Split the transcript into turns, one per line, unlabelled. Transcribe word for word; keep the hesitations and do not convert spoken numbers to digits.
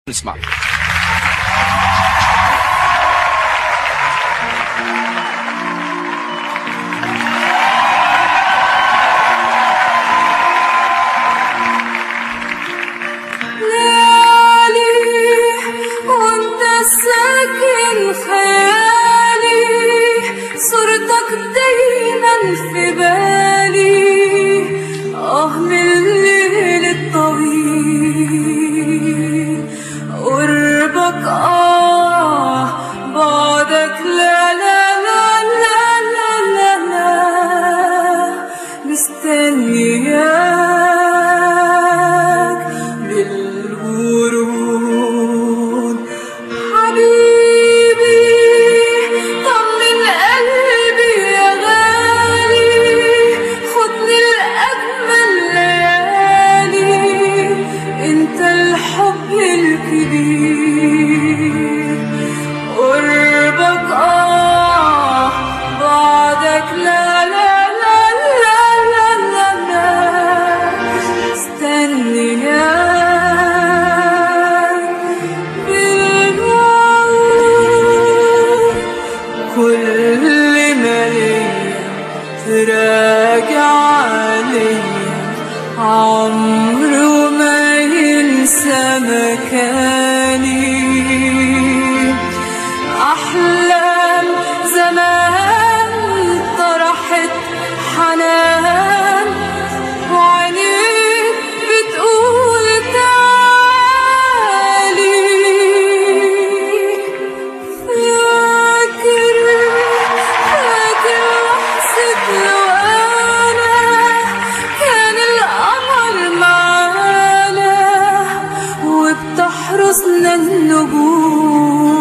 نسمع.
في بالي آه من الليل الطويل، قربك آه بعدك لا لا لا لا لا لا لا، مستنياك بالورود حبيبي. قربك آه بعدك لا لا لا لا لا لا لا، استنياك بالموت. كل ما ليا تراجع عليا عمره ما ينسى مكاني. أحلام زمان طرحت حنان وعينيك بتقول تعالي. فاكر فاكر لحظة لو أنا كان القمر معانا وبتحرسنا النجوم.